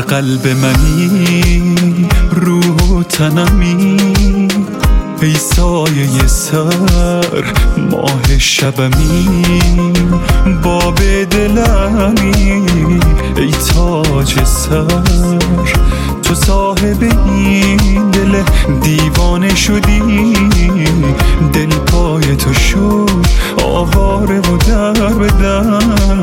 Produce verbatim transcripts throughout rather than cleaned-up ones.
قلب منی، روح و تنمی، ای سایه سر ماه شبمی، باب دلمی، ای تاج سر، تو صاحب این دل دیوانه شدی، دل پای تو شد آواره و در بدر.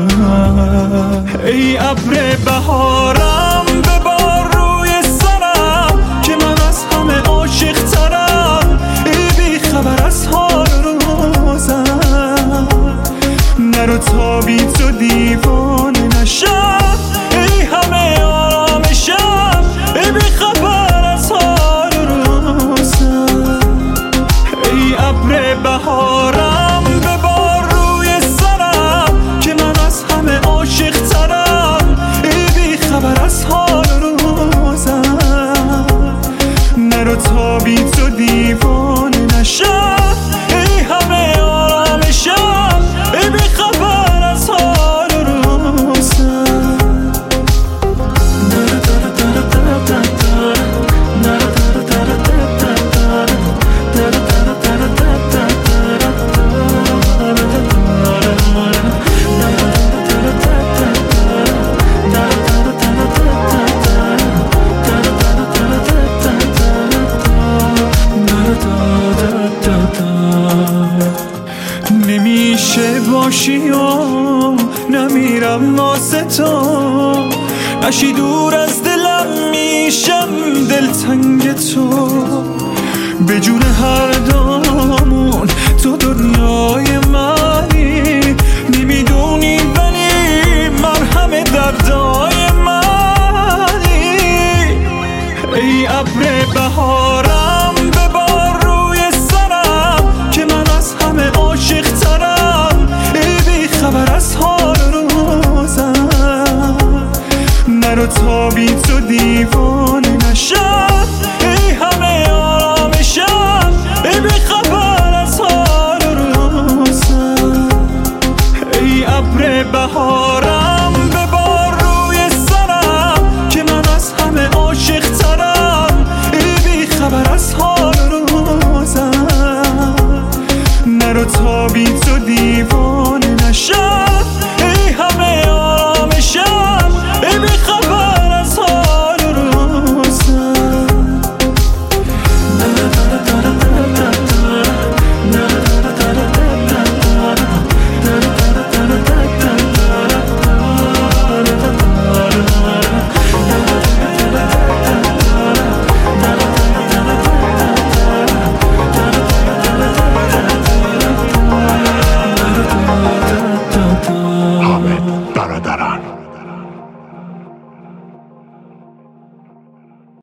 ای ابر بهارم ببار روی سرم که من از همه عاشق ترم، ای بی خبر از حال روزم، نرو تا بی تو دیوانه نشم، ای همه آرامشم، ای بی خبر از حال روزم. ای ابر بهارم ببار روی سرم که من از همه عاشق ترم، ای بی خبر از حال روزم، نرو تا بی تو دیوانه نشم، ای همه آرامشم، ای بی خبر از حال روزم. نمیشه باشی و نمیرم واسه تو، نشی دور از دلم میشم دلتنگ تو، به جون هر دامون تو دنیای منی، نمیدونی ولی مرهم دردای منی. ای ابر بهارم ببار روی سرم که من از همه عاشق ترم، ای بی خبر از حال روزم، نرو تا بی تو دیوانه